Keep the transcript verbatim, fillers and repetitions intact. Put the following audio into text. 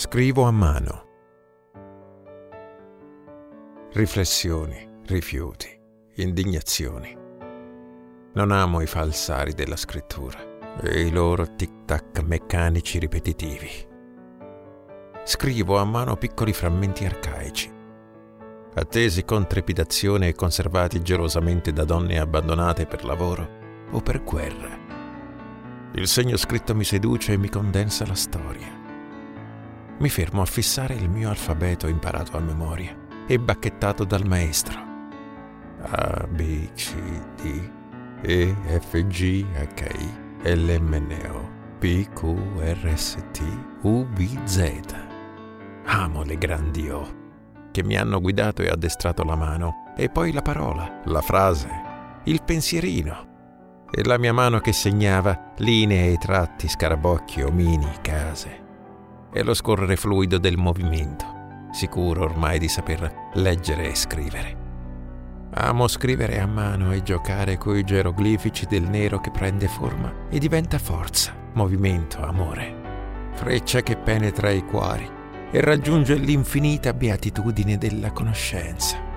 Scrivo a mano. Riflessioni, rifiuti, indignazioni. Non amo i falsari della scrittura e i loro tic-tac meccanici ripetitivi. Scrivo a mano piccoli frammenti arcaici, attesi con trepidazione e conservati gelosamente da donne abbandonate per lavoro o per guerra. Il segno scritto mi seduce e mi condensa la storia. Mi fermo a fissare il mio alfabeto imparato a memoria e bacchettato dal maestro. A, B, C, D, E, F, G, H, I, L, M, N, O, P, Q, R, S, T, U, V, Z. Amo le grandi O, che mi hanno guidato e addestrato la mano, e poi la parola, la frase, il pensierino, e la mia mano che segnava linee e tratti, scarabocchi, omini, case, e lo scorrere fluido del movimento, sicuro ormai di saper leggere e scrivere. Amo scrivere a mano e giocare coi geroglifici del nero che prende forma e diventa forza, movimento, amore, freccia che penetra i cuori e raggiunge l'infinita beatitudine della conoscenza.